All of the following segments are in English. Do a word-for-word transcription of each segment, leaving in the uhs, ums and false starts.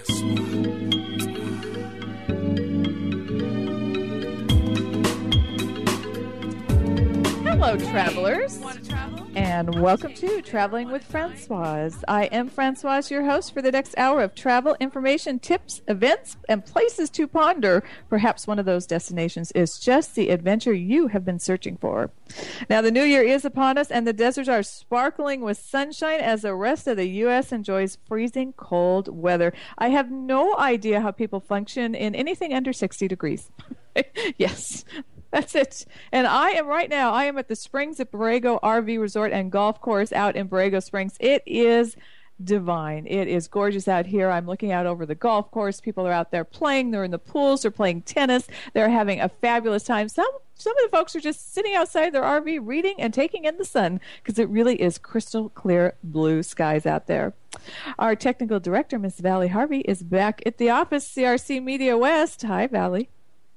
Hello, travelers. Want to travel? And welcome to Traveling with Francoise. I am Francoise, your host for the next hour of travel information, tips, events, and places to ponder. Perhaps one of those destinations is just the adventure you have been searching for. Now, the new year is upon us, and the deserts are sparkling with sunshine as the rest of the U S enjoys freezing cold weather. I have no idea how people function in anything under sixty degrees. Yes. That's it. And I am right now, I am at the Springs at Borrego R V Resort and Golf Course out in Borrego Springs. It is divine. It is gorgeous out here. I'm looking out over the golf course. People are out there playing. They're in the pools. They're playing tennis. They're having a fabulous time. Some some of the folks are just sitting outside their R V reading and taking in the sun because it really is crystal clear blue skies out there. Our technical director, Miss Valley Harvey, is back at the office, C R C Media West. Hi, Valley.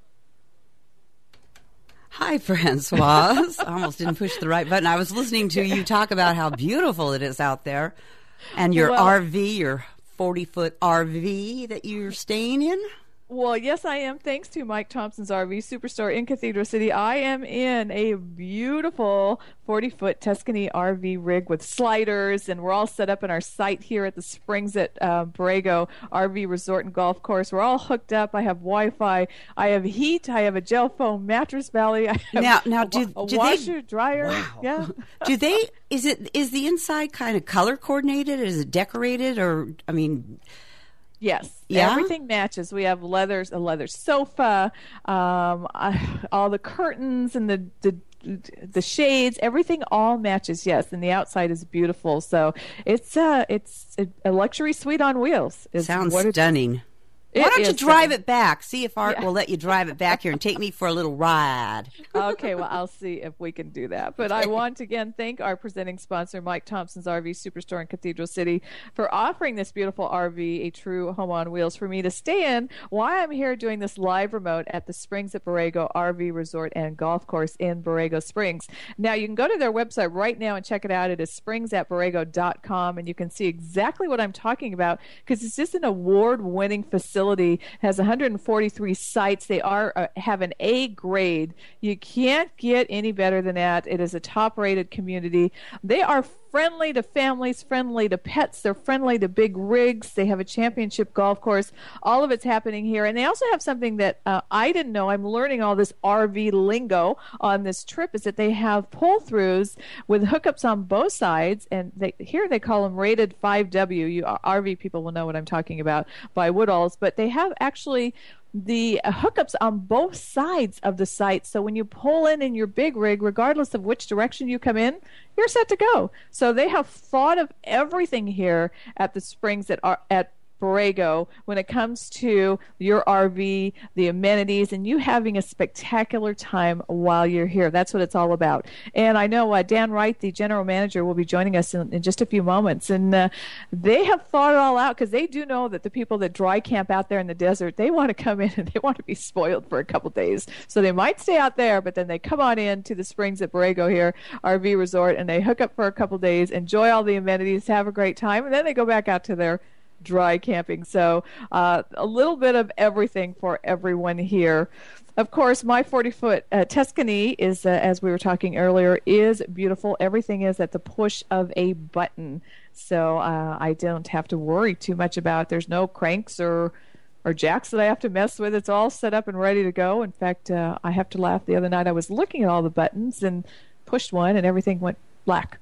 Hi, Francoise. I almost didn't push the right button. I was listening to you talk about how beautiful it is out there and your well, R V, your forty-foot R V that you're staying in. Well, yes, I am. Thanks to Mike Thompson's R V Superstore in Cathedral City, I am in a beautiful forty-foot Tuscany R V rig with sliders, and we're all set up in our site here at the Springs at uh, Borrego R V Resort and Golf Course. We're all hooked up. I have Wi-Fi. I have heat. I have a gel foam mattress, Valley. I have now, now, a, do, a do washer, they, dryer. Wow. Yeah. Do they? Is it? Is the inside kind of color coordinated? Is it decorated? Or I mean. Yes, yeah? Everything matches. We have leathers, a leather sofa, um, uh, all the curtains and the, the the shades. Everything all matches. Yes, and the outside is beautiful. So it's uh it's a luxury suite on wheels. Sounds stunning. Why don't you drive stunning. it back? See if Art yeah. will let you drive it back here and take me for a little ride. Okay, well, I'll see if we can do that. But I want to again thank our presenting sponsor, Mike Thompson's R V Superstore in Cathedral City, for offering this beautiful R V, a true home on wheels, for me to stay in while I'm here doing this live remote at the Springs at Borrego R V Resort and Golf Course in Borrego Springs. Now, you can go to their website right now and check it out. It is springs at borrego dot com, and you can see exactly what I'm talking about because it's just an award-winning facility. It has one hundred forty-three sites. They are uh, have an A grade. You can't get any better than that. It is a top-rated community. They are friendly to families, friendly to pets. They're friendly to big rigs. They have a championship golf course. All of it's happening here. And they also have something that uh, I didn't know. I'm learning all this R V lingo on this trip, is that they have pull-throughs with hookups on both sides. And they, here they call them rated five W. You R V people will know what I'm talking about, by Woodalls. But they have actually the hookups on both sides of the site. So when you pull in in your big rig, regardless of which direction you come in, you're set to go. So they have thought of everything here at the Springs at at Borrego when it comes to your R V, the amenities, and you having a spectacular time while you're here. That's what it's all about. And I know uh, Dan Wright, the general manager, will be joining us in, in just a few moments. And uh, they have thought it all out because they do know that the people that dry camp out there in the desert, they want to come in and they want to be spoiled for a couple days. So they might stay out there, but then they come on in to the Springs at Borrego here, R V Resort, and they hook up for a couple days, enjoy all the amenities, have a great time, and then they go back out to their dry camping. So uh, a little bit of everything for everyone here. Of course, my forty-foot uh, Tuscany is, uh, as we were talking earlier, is beautiful. Everything is at the push of a button. So uh, I don't have to worry too much about it. There's no cranks or or jacks that I have to mess with. It's all set up and ready to go. In fact, uh, I have to laugh. The other night I was looking at all the buttons and pushed one and everything went black.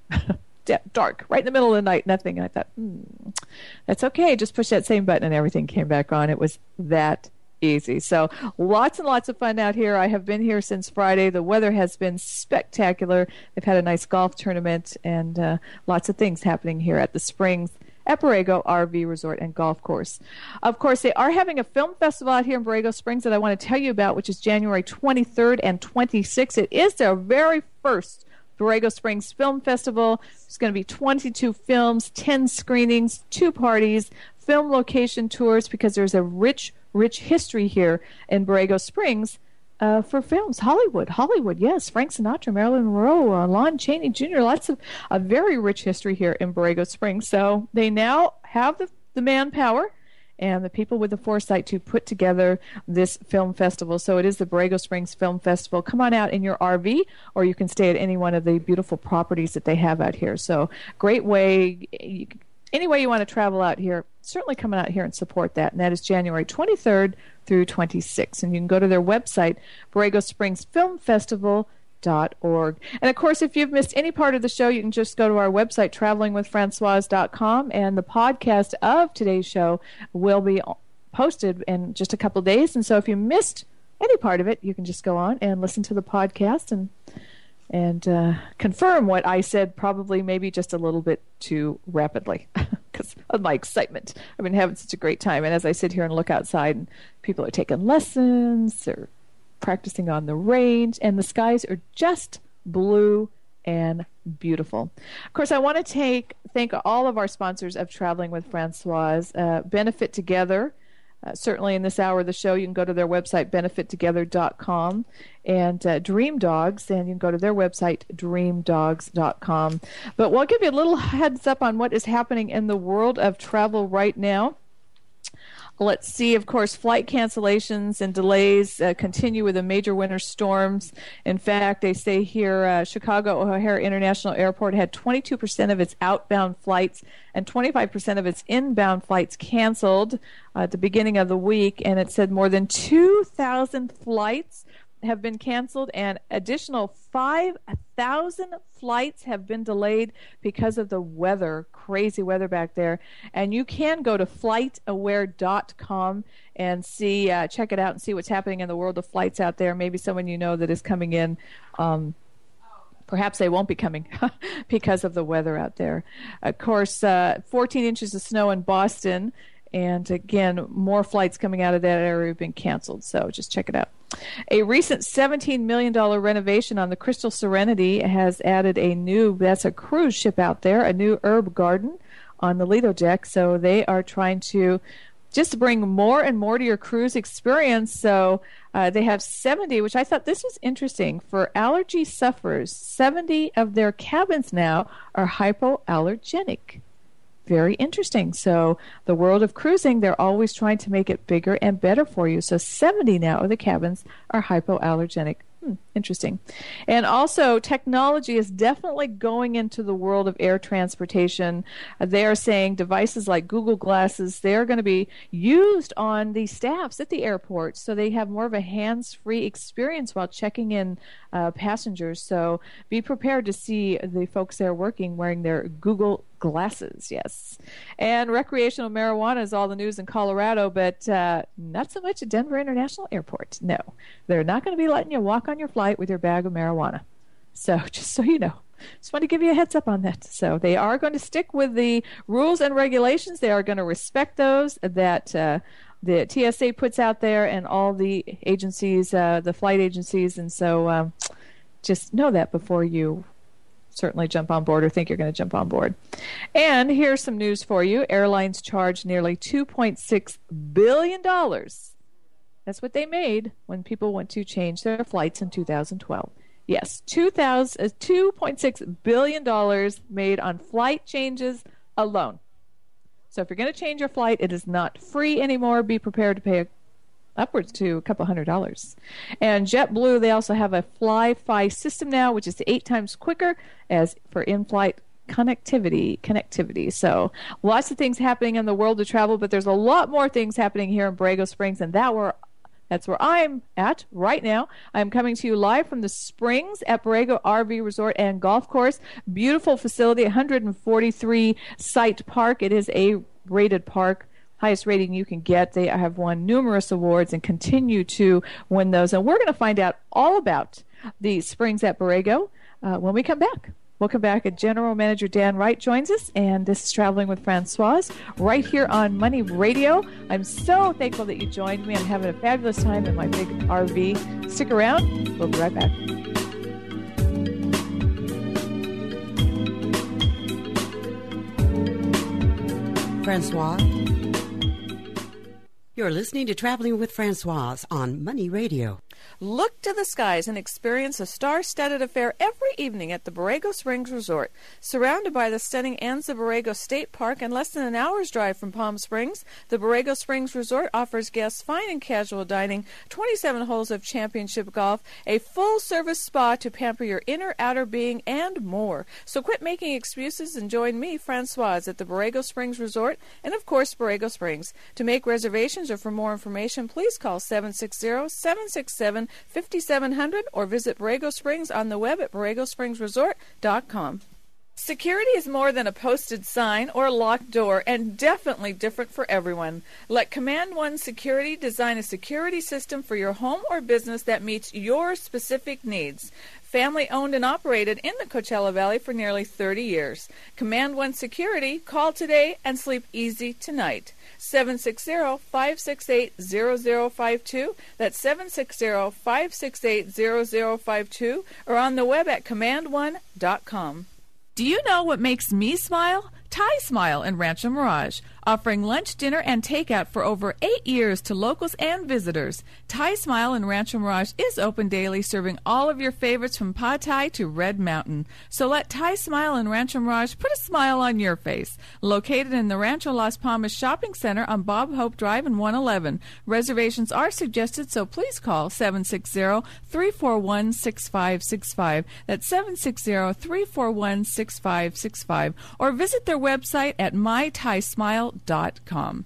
Dark, right in the middle of the night, nothing. And I thought, hmm, that's okay. Just push that same button and everything came back on. It was that easy. So lots and lots of fun out here. I have been here since Friday. The weather has been spectacular. They've had a nice golf tournament and uh, lots of things happening here at the Springs at Borrego R V Resort and Golf Course. Of course, they are having a film festival out here in Borrego Springs that I want to tell you about, which is January twenty-third and twenty-sixth. It is their very first Borrego Springs Film Festival. There's going to be twenty-two films, ten screenings, two parties, film location tours, because there's a rich, rich history here in Borrego Springs uh, for films. Hollywood, Hollywood, yes. Frank Sinatra, Marilyn Monroe, uh, Lon Chaney Junior Lots of a very rich history here in Borrego Springs. So they now have the, the manpower and the people with the foresight to put together this film festival. So it is the Borrego Springs Film Festival. Come on out in your R V, or you can stay at any one of the beautiful properties that they have out here. So great way, you, any way you want to travel out here, certainly come out here and support that. And that is January twenty-third through twenty-sixth. And you can go to their website, Borrego Springs Film Festival dot org. And of course, if you've missed any part of the show, you can just go to our website, traveling with francoise dot com, and the podcast of today's show will be posted in just a couple days. And so if you missed any part of it, you can just go on and listen to the podcast and and uh, confirm what I said, probably maybe just a little bit too rapidly because of my excitement. I've been having such a great time. And as I sit here and look outside, and people are taking lessons or practicing on the range, and the skies are just blue and beautiful. Of course, I want to take thank all of our sponsors of Traveling with Francoise. Uh, Benefit Together, uh, certainly in this hour of the show, you can go to their website, benefit together dot com, and uh, Dream Dogs, and you can go to their website, dream dogs dot com. But we'll give you a little heads up on what is happening in the world of travel right now. Let's see, of course, flight cancellations and delays uh, continue with the major winter storms. In fact, they say here uh, Chicago O'Hare International Airport had twenty-two percent of its outbound flights and twenty-five percent of its inbound flights canceled uh, at the beginning of the week. And it said more than two thousand flights have been canceled, and additional five thousand flights have been delayed because of the weather, crazy weather back there. And you can go to flight aware dot com and see, uh, check it out and see what's happening in the world of flights out there. Maybe someone you know that is coming in. Um, Perhaps they won't be coming because of the weather out there. Of course, uh, fourteen inches of snow in Boston. And again, more flights coming out of that area have been canceled. So just check it out. A recent seventeen million dollars renovation on the Crystal Serenity has added a new, that's a cruise ship out there, a new herb garden on the Lido deck. So they are trying to just bring more and more to your cruise experience. So uh, they have seventy, which I thought this was interesting. For allergy sufferers, seventy of their cabins now are hypoallergenic. Very interesting. So the world of cruising, they're always trying to make it bigger and better for you. So seventy now of the cabins are hypoallergenic. Hmm, interesting. And also, technology is definitely going into the world of air transportation. Uh, they are saying devices like Google Glasses, they're going to be used on the staffs at the airport, so they have more of a hands-free experience while checking in uh, passengers. So be prepared to see the folks there working wearing their Google Glasses, yes. And recreational marijuana is all the news in Colorado, but uh, not so much at Denver International Airport. No, they're not going to be letting you walk on your flight with your bag of marijuana. So just so you know, just want to give you a heads up on that. So they are going to stick with the rules and regulations. They are going to respect those that uh, the T S A puts out there and all the agencies, uh, the flight agencies. And so um, just know that before you certainly jump on board or think you're going to jump on board. And here's some news for you. Airlines charged nearly two point six billion dollars. That's what they made when people went to change their flights in two thousand twelve. Yes, two point six billion dollars made on flight changes alone. So if you're going to change your flight, it is not free anymore. Be prepared to pay a upwards to a couple hundred dollars. And JetBlue, they also have a Fly-Fi system now, which is eight times quicker as for in-flight connectivity. Connectivity. So lots of things happening in the world of travel, but there's a lot more things happening here in Borrego Springs, and that were that's where I'm at right now. I'm coming to you live from the Springs at Borrego R V Resort and Golf Course. Beautiful facility, one hundred forty-three site park. It is a rated park. Highest rating you can get. They have won numerous awards and continue to win those. And we're going to find out all about the Springs at Borrego uh, when we come back. We'll come back and General Manager Dan Wright joins us, and this is Traveling with Francoise right here on Money Radio. I'm so thankful that you joined me. I'm having a fabulous time in my big R V. Stick around. We'll be right back. Francoise? You're listening to Traveling with Francoise on Money Radio. Look to the skies and experience a star-studded affair every evening at the Borrego Springs Resort. Surrounded by the stunning Anza Borrego State Park and less than an hour's drive from Palm Springs, the Borrego Springs Resort offers guests fine and casual dining, twenty-seven holes of championship golf, a full-service spa to pamper your inner, outer being, and more. So quit making excuses and join me, Francoise, at the Borrego Springs Resort and, of course, Borrego Springs. To make reservations or for more information, please call seven six zero, seven six seven, five seven zero zero or visit Borrego Springs on the web at borrego springs resort dot com. Security is more than a posted sign or a locked door, and definitely different for everyone. Let Command One Security design a security system for your home or business that meets your specific needs. Family owned and operated in the Coachella Valley for nearly thirty years. Command One Security, call today and sleep easy tonight. seven six zero, five six eight, zero zero five two. That's seven six zero, five six eight, zero zero five two, or on the web at command one dot com. Do you know what makes me smile? Thai Smile in Rancho Mirage, offering lunch, dinner, and takeout for over eight years to locals and visitors. Thai Smile in Rancho Mirage is open daily, serving all of your favorites from Pad Thai to Red Mountain. So let Thai Smile in Rancho Mirage put a smile on your face. Located in the Rancho Las Palmas Shopping Center on Bob Hope Drive in one eleven. Reservations are suggested, so please call seven six zero, three four one, six five six five. That's seven six zero, three four one, six five six five. Or visit their website at my thai smile dot com.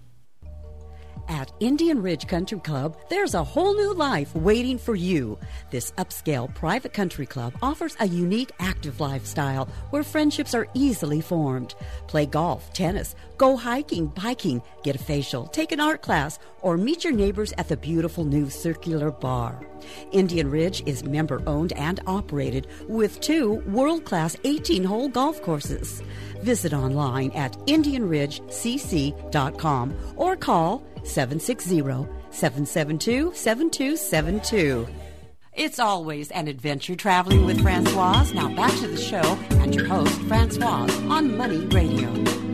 At Indian Ridge Country Club, there's a whole new life waiting for you. This upscale private country club offers a unique active lifestyle where friendships are easily formed. Play golf, tennis, go hiking, biking, get a facial, take an art class, or meet your neighbors at the beautiful new circular bar. Indian Ridge is member-owned and operated with two world-class eighteen-hole golf courses. Visit online at indian ridge c c dot com or call seven six zero, seven seven two, seven two seven two. It's always an adventure traveling with Francoise. Now back to the show and your host, Francoise, on Money Radio.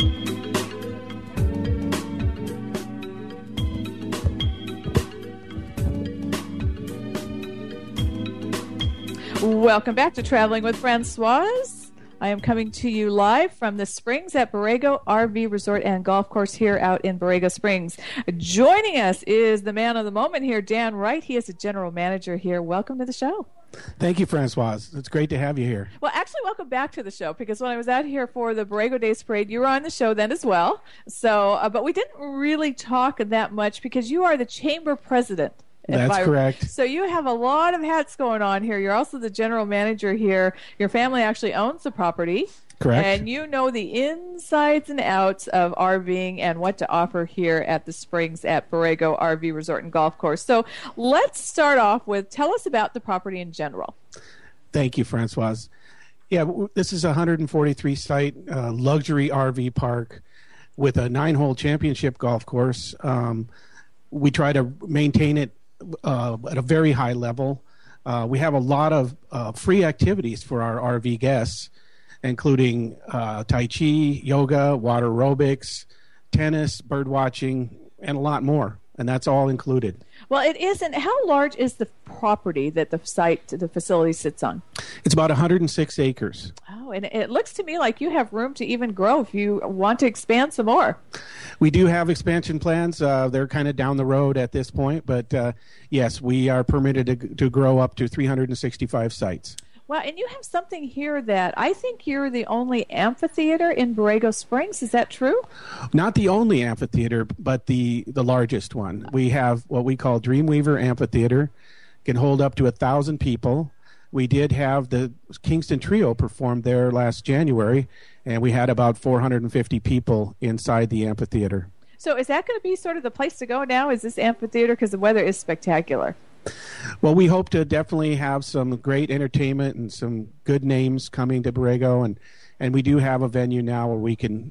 Welcome back to Traveling with Francoise. I am coming to you live from the Springs at Borrego R V Resort and Golf Course here out in Borrego Springs. Joining us is the man of the moment here, Dan Wright. He is the general manager here. Welcome to the show. Thank you, Francoise. It's great to have you here. Well, actually, welcome back to the show, because when I was out here for the Borrego Days Parade, you were on the show then as well. So, uh, but we didn't really talk that much because you are the chamber president. That's I, correct. So you have a lot of hats going on here. You're also the general manager here. Your family actually owns the property. Correct. And you know the insides and outs of RVing and what to offer here at the Springs at Borrego R V Resort and Golf Course. So let's start off with, tell us about the property in general. Thank you, Francoise. Yeah, this is a one hundred forty-three site uh, luxury R V park with a nine-hole championship golf course. Um, we try to maintain it Uh, at a very high level. Uh, we have a lot of uh, free activities for our R V guests, including uh, Tai Chi, yoga, water aerobics, tennis, bird watching, and a lot more. And that's all included. Well, it isn't. How large is the property that the site, the facility sits on? It's about one hundred six acres. Oh, and it looks to me like you have room to even grow if you want to expand some more. We do have expansion plans. Uh, they're kind of down the road at this point. But, uh, yes, we are permitted to, to grow up to three hundred sixty-five sites. Well, and you have something here that I think you're the only amphitheater in Borrego Springs. Is that true? Not the only amphitheater, but the, the largest one. We have what we call Dreamweaver Amphitheater. Can hold up to a thousand people. We did have the Kingston Trio perform there last January, and we had about four hundred fifty people inside the amphitheater. So is that going to be sort of the place to go now, is this amphitheater? Because the weather is spectacular. Well, we hope to definitely have some great entertainment and some good names coming to Borrego, and, and we do have a venue now where we can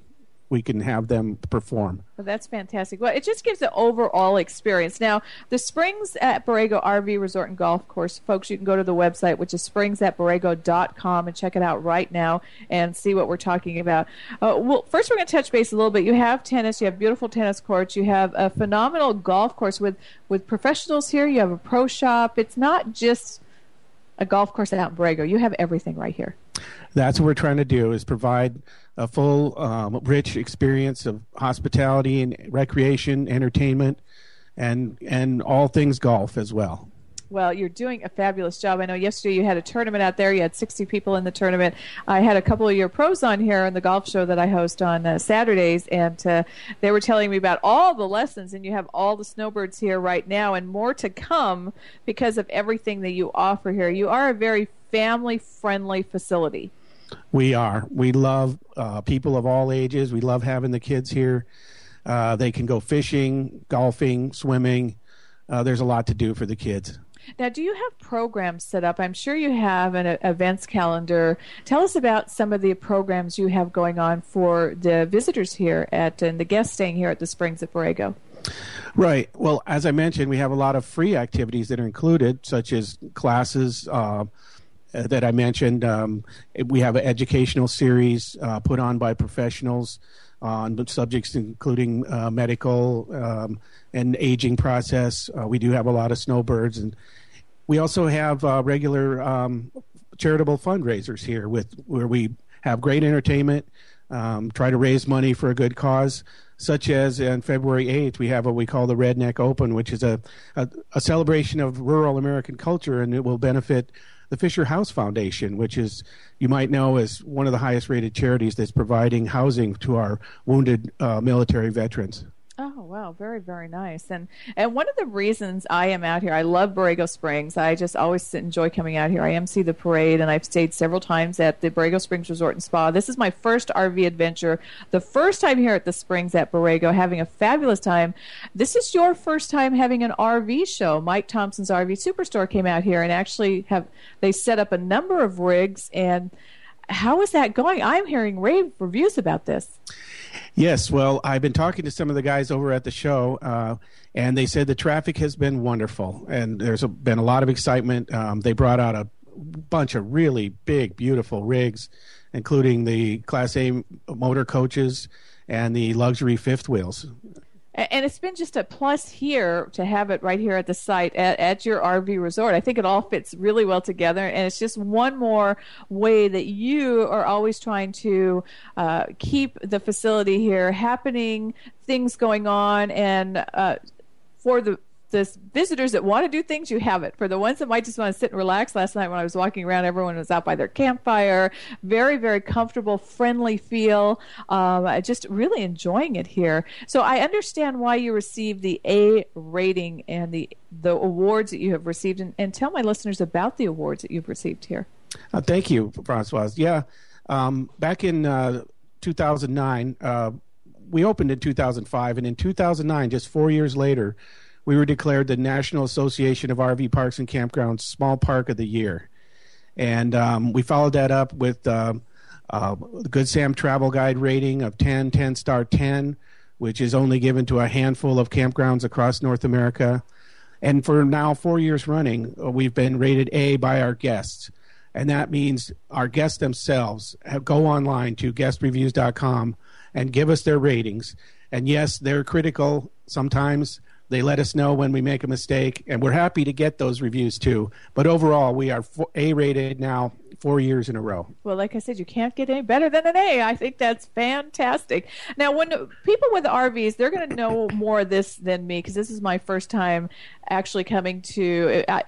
we can have them perform. Well, that's fantastic. Well, it just gives the overall experience. Now, the Springs at Borrego R V Resort and Golf Course, folks, you can go to the website, which is springs at borrego dot com, and check it out right now and see what we're talking about. Uh, well, first, we're going to touch base a little bit. You have tennis. You have beautiful tennis courts. You have a phenomenal golf course with, with professionals here. You have a pro shop. It's not just a golf course out in Borrego. You have everything right here. That's what we're trying to do, is provide a full, um, rich experience of hospitality and recreation, entertainment, and and all things golf as well. Well, you're doing a fabulous job. I know yesterday you had a tournament out there. You had sixty people in the tournament. I had a couple of your pros on here on the golf show that I host on uh, Saturdays, and uh, they were telling me about all the lessons, and you have all the snowbirds here right now and more to come because of everything that you offer here. You are a very family-friendly facility. We are. We love uh, people of all ages. We love having the kids here. Uh, they can go fishing, golfing, swimming. Uh, there's a lot to do for the kids. Now, do you have programs set up? I'm sure you have an uh, events calendar. Tell us about some of the programs you have going on for the visitors here at and the guests staying here at the Springs at Borrego. Right. Well, as I mentioned, we have a lot of free activities that are included, such as classes uh, that I mentioned. Um, we have an educational series uh, put on by professionals on subjects including uh, medical um, and aging process. Uh, we do have a lot of snowbirds, and we also have uh, regular um, charitable fundraisers here, with where we have great entertainment, um, try to raise money for a good cause, such as on February eighth, we have what we call the Redneck Open, which is a, a, a celebration of rural American culture, and it will benefit the Fisher House Foundation, which is, you might know, is one of the highest rated charities that's providing housing to our wounded uh, military veterans. Oh, wow. Very, very nice. And and one of the reasons I am out here, I love Borrego Springs. I just always enjoy coming out here. I M C the parade, and I've stayed several times at the Borrego Springs Resort and Spa. This is my first R V adventure, the first time here at the Springs at Borrego, having a fabulous time. This is your first time having an R V show. Mike Thompson's R V Superstore came out here and actually have, they set up a number of rigs. And how is that going? I'm hearing rave reviews about this. Yes, well, I've been talking to some of the guys over at the show, uh, and they said the traffic has been wonderful, and there's a, been a lot of excitement. Um, they brought out a bunch of really big, beautiful rigs, including the Class A motor coaches and the luxury fifth wheels. And it's been just a plus here to have it right here at the site at, at your R V resort. I think it all fits really well together, and it's just one more way that you are always trying to uh, keep the facility here happening, things going on, and uh, for the the visitors that want to do things, you have it. For the ones that might just want to sit and relax, last night when I was walking around, everyone was out by their campfire. Very, very comfortable, friendly feel. Um, just really enjoying it here. So I understand why you received the A rating and the the awards that you have received. And, and tell my listeners about the awards that you've received here. Uh, thank you, Francoise. Yeah, um, back in uh, two thousand nine, uh, we opened in two thousand five, and in two thousand nine, just four years later, we were declared the National Association of R V Parks and Campgrounds Small Park of the Year. And um, we followed that up with uh, uh, the Good Sam Travel Guide rating of ten, ten star ten, which is only given to a handful of campgrounds across North America. And for now four years running, uh, we've been rated A by our guests. And that means our guests themselves have, go online to guest reviews dot com and give us their ratings. And yes, they're critical sometimes. They let us know when we make a mistake, and we're happy to get those reviews too. But overall, we are A-rated now four years in a row. Well, like I said, you can't get any better than an A. I think that's fantastic. Now, when people with R Vs, they're going to know more of this than me, because this is my first time actually coming to... I,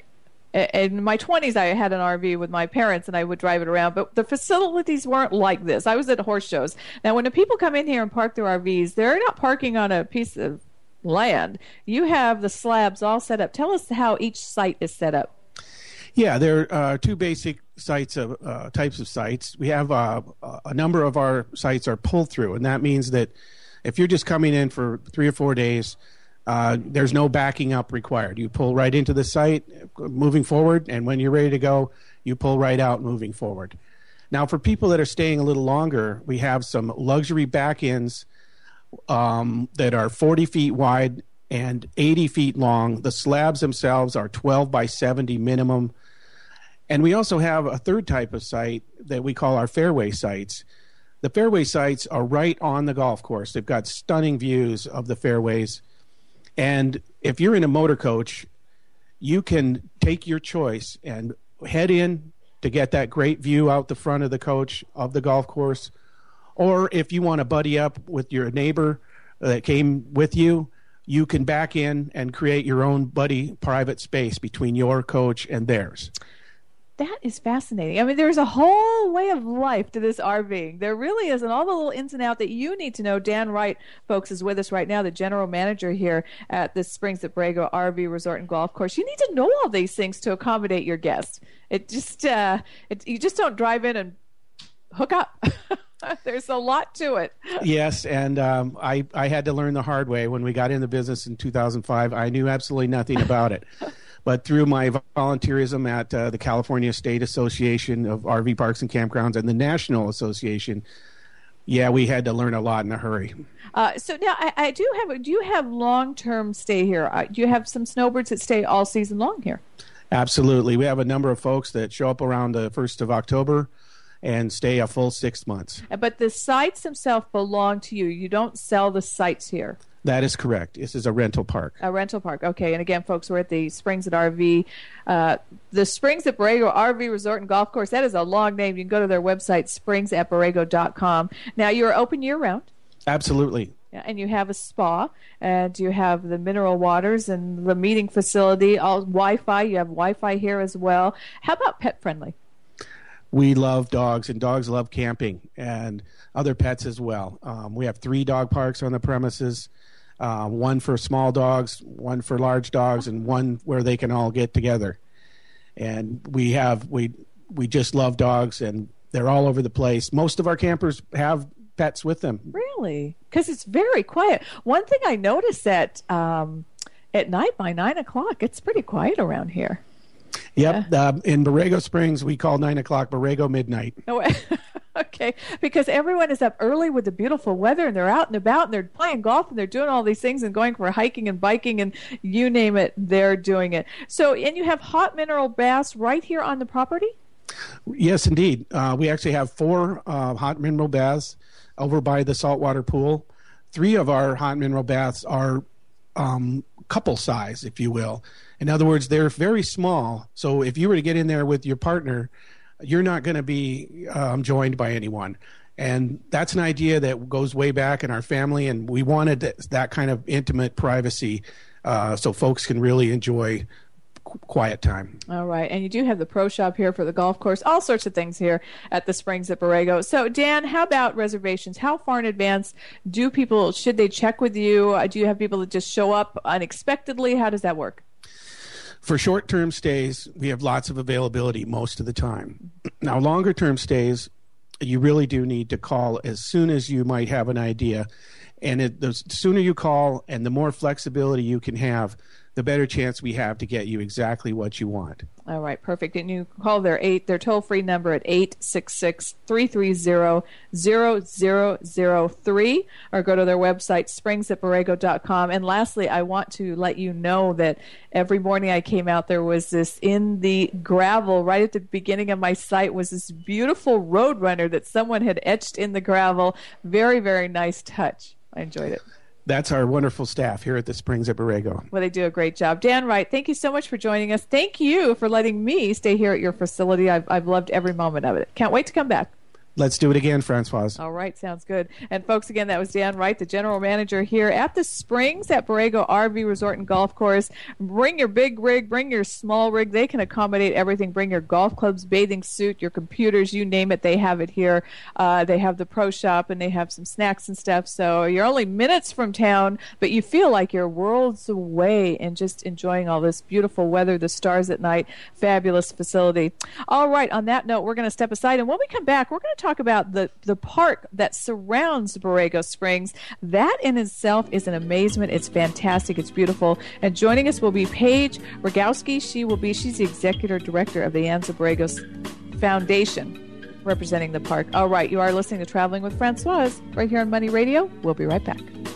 in my twenties, I had an R V with my parents, and I would drive it around. But the facilities weren't like this. I was at horse shows. Now, when the people come in here and park their R Vs, they're not parking on a piece of land. You have the slabs all set up. Tell us how each site is set up. Yeah, there are two basic sites of uh, types of sites. We have uh, a number of our sites are pull through, and that means that if you're just coming in for three or four days, uh, there's no backing up required. You pull right into the site, moving forward, and when you're ready to go, you pull right out, moving forward. Now, for people that are staying a little longer, we have some luxury back ends um, that are forty feet wide and eighty feet long. The slabs themselves are twelve by seventy minimum. And we also have a third type of site that we call our fairway sites. The fairway sites are right on the golf course. They've got stunning views of the fairways. And if you're in a motor coach, you can take your choice and head in to get that great view out the front of the coach of the golf course. Or if you want to buddy up with your neighbor that came with you, you can back in and create your own buddy private space between your coach and theirs. That is fascinating. I mean, there's a whole way of life to this RVing. There really is, and all the little ins and outs that you need to know. Dan Wright, folks, is with us right now, the general manager here at the Springs at Borrego R V Resort and Golf Course. You need to know all these things to accommodate your guests. It just, uh, it, you just don't drive in and hook up. There's a lot to it. Yes, and um, I, I had to learn the hard way. When we got in the business in two thousand five, I knew absolutely nothing about it. But through my volunteerism at uh, the California State Association of R V Parks and Campgrounds and the National Association, yeah, we had to learn a lot in a hurry. Uh, so now I, I do have. Do you have long-term stay here? Uh, do you have some snowbirds that stay all season long here? Absolutely. We have a number of folks that show up around the first of October and stay a full six months. But the sites themselves belong to you. You don't sell the sites here. That is correct. This is a rental park. A rental park. Okay. And again, folks, we're at the Springs at R V. Uh, the Springs at Borrego R V Resort and Golf Course. That is a long name. You can go to their website, springs at borrego dot com. Now, you're open year-round. Absolutely. Yeah, and you have a spa, and you have the mineral waters and the meeting facility, all Wi-Fi. You have Wi-Fi here as well. How about pet-friendly? We love dogs, and dogs love camping and other pets as well. Um, we have three dog parks on the premises. Uh, one for small dogs, one for large dogs, and one where they can all get together. And we have we we just love dogs, and they're all over the place. Most of our campers have pets with them. Really? Because it's very quiet. One thing I noticed that um, at night by nine o'clock, it's pretty quiet around here. Yep. Yeah. Uh, in Borrego Springs, we call nine o'clock Borrego midnight. Oh, okay. Because everyone is up early with the beautiful weather, and they're out and about, and they're playing golf, and they're doing all these things and going for hiking and biking, and you name it, they're doing it. So, and you have hot mineral baths right here on the property? Yes, indeed. Uh, we actually have four uh, hot mineral baths over by the saltwater pool. Three of our hot mineral baths are um, couple size, if you will. In other words, they're very small. So if you were to get in there with your partner, you're not going to be um, joined by anyone. And that's an idea that goes way back in our family, and we wanted that kind of intimate privacy uh, so folks can really enjoy quiet time. All right. And you do have the pro shop here for the golf course, all sorts of things here at the Springs at Borrego. So, Dan, how about reservations? How far in advance do people, should they check with you? Do you have people that just show up unexpectedly? How does that work? For short-term stays, we have lots of availability most of the time. Now, longer-term stays, you really do need to call as soon as you might have an idea. And it, the sooner you call and the more flexibility you can have, the better chance we have to get you exactly what you want. All right, perfect. And you call their eight their toll-free number at eight six six, three three zero, zero zero zero three or go to their website, springs at borrego dot com. And lastly, I want to let you know that every morning I came out, there was this in the gravel right at the beginning of my site was this beautiful Roadrunner that someone had etched in the gravel. Very, very nice touch. I enjoyed it. That's our wonderful staff here at the Springs at Borrego. Well, they do a great job. Dan Wright, thank you so much for joining us. Thank you for letting me stay here at your facility. I've, I've loved every moment of it. Can't wait to come back. Let's do it again, Francoise. All right, sounds good. And folks, again, that was Dan Wright, the general manager here at the Springs at Borrego R V Resort and Golf Course. Bring your big rig, bring your small rig. They can accommodate everything. Bring your golf clubs, bathing suit, your computers, you name it. They have it here. Uh, they have the pro shop, and they have some snacks and stuff. So you're only minutes from town, but you feel like you're worlds away and just enjoying all this beautiful weather, the stars at night, fabulous facility. All right, on that note, we're going to step aside, and when we come back, we're going to talk about the, the park that surrounds Borrego Springs. That in itself is an amazement. It's fantastic. It's beautiful. And joining us will be Paige Rogowski. She will be, she's the executive director of the Anza Borrego Foundation. representing the park. All right, you are listening to Traveling with Francoise right here on Money Radio. We'll be right back.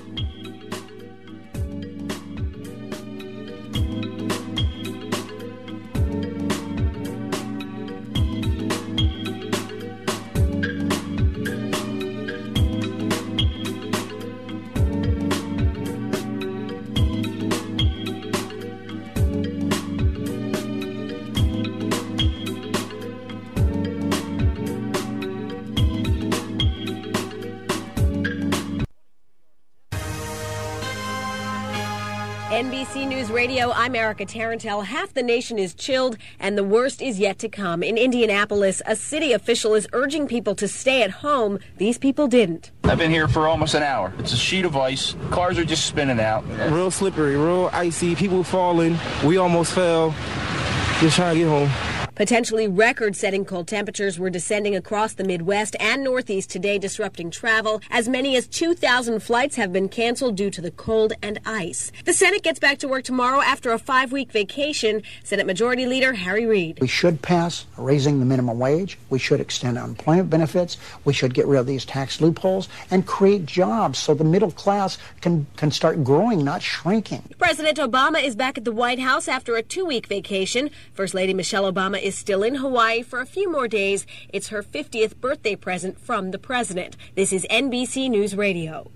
N B C News Radio, I'm Erica Tarantel. Half the nation is chilled, and the worst is yet to come. In Indianapolis, a city official is urging people to stay at home. These people didn't. I've been here for almost an hour. It's a sheet of ice. Cars are just spinning out. Real slippery, real icy, people falling. We almost fell. Just trying to get home. Potentially record-setting cold temperatures were descending across the Midwest and Northeast today, disrupting travel. As many as two thousand flights have been canceled due to the cold and ice. The Senate gets back to work tomorrow after a five-week vacation. Senate Majority Leader Harry Reid. We should pass raising the minimum wage. We should extend unemployment benefits. We should get rid of these tax loopholes and create jobs so the middle class can, can start growing, not shrinking. President Obama is back at the White House after a two-week vacation. First Lady Michelle Obama is still in Hawaii for a few more days. It's her fiftieth birthday present from the president. This is N B C News Radio.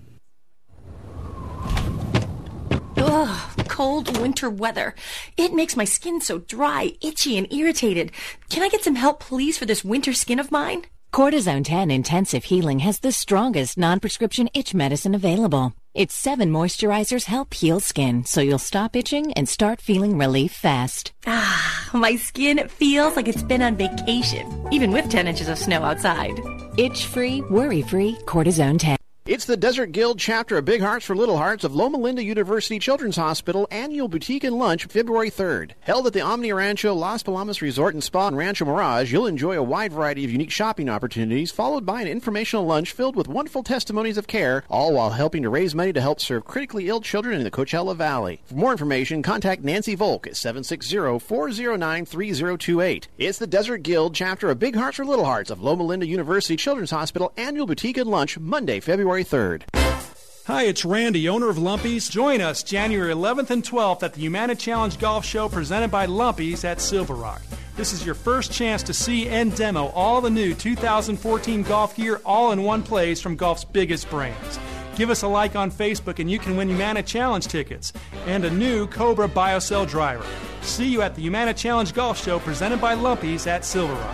Ugh, cold winter weather. It makes my skin so dry, itchy, and irritated. Can I get some help, please, for this winter skin of mine? Cortisone ten Intensive Healing has the strongest non-prescription itch medicine available. Its seven moisturizers help heal skin, so you'll stop itching and start feeling relief fast. Ah, my skin feels like it's been on vacation, even with ten inches of snow outside. Itch-free, worry-free Cortisone ten. It's the Desert Guild chapter of Big Hearts for Little Hearts of Loma Linda University Children's Hospital annual boutique and lunch February third. Held at the Omni Rancho Las Palomas Resort and Spa in Rancho Mirage, you'll enjoy a wide variety of unique shopping opportunities, followed by an informational lunch filled with wonderful testimonies of care, all while helping to raise money to help serve critically ill children in the Coachella Valley. For more information, contact Nancy Volk at seven six zero, four zero nine, three zero two eight. It's the Desert Guild chapter of Big Hearts for Little Hearts of Loma Linda University Children's Hospital annual boutique and lunch Monday, February third. Hi, it's Randy, owner of Lumpy's. Join us January eleventh and twelfth at the Humana Challenge Golf Show presented by Lumpy's at Silver Rock. This is your first chance to see and demo all the new two thousand fourteen golf gear all in one place from golf's biggest brands. Give us a like on Facebook and you can win Humana Challenge tickets and a new Cobra BioCell driver. See you at the Humana Challenge Golf Show presented by Lumpy's at Silver Rock.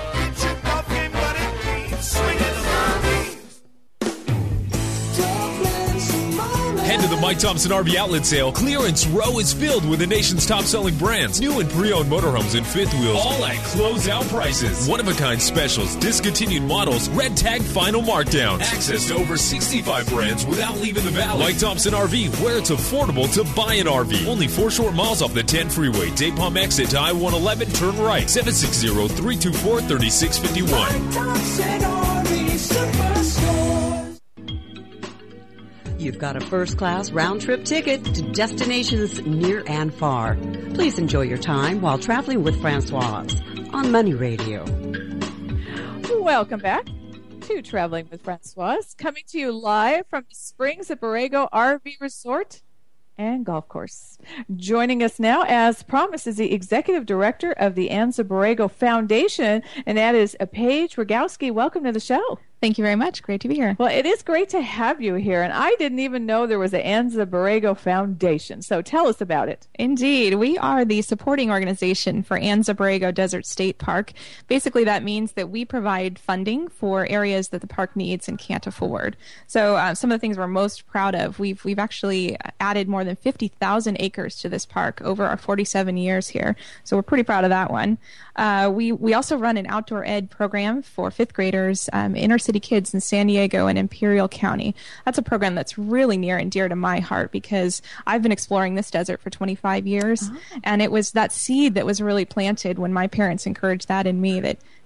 Head to the Mike Thompson R V Outlet Sale. Clearance row is filled with the nation's top-selling brands. New and pre-owned motorhomes and fifth wheels, all at closeout prices. One-of-a-kind specials, discontinued models, red tag final markdown. Access to over sixty-five brands without leaving the valley. Mike Thompson R V, where it's affordable to buy an R V. Only four short miles off the ten freeway. Dade Palm exit to I one eleven, turn right. seven six zero, three two four, three six five one. Mike Thompson R V Superstore. You've got a first-class round-trip ticket to destinations near and far. Please enjoy your time while traveling with Francoise on Money Radio. Welcome back to Traveling with Francoise, coming to you live from the Springs at Borrego R V Resort and Golf Course. Joining us now, as promised, is the Executive Director of the Anza Borrego Foundation, and that is Paige Rogowski. Welcome to the show. Thank you very much. Great to be here. Well, it is great to have you here, and I didn't even know there was an Anza Borrego Foundation, so tell us about it. Indeed. We are the supporting organization for Anza Borrego Desert State Park. Basically, that means that we provide funding for areas that the park needs and can't afford. So uh, some of the things we're most proud of, we've we've actually added more than fifty thousand acres to this park over our forty-seven years here, so we're pretty proud of that one. Uh, we, we also run an outdoor ed program for fifth graders, um, inner city kids in San Diego and Imperial County. That's a program that's really near and dear to my heart because I've been exploring this desert for twenty-five years, oh. and it was that seed that was really planted when my parents encouraged that in me, that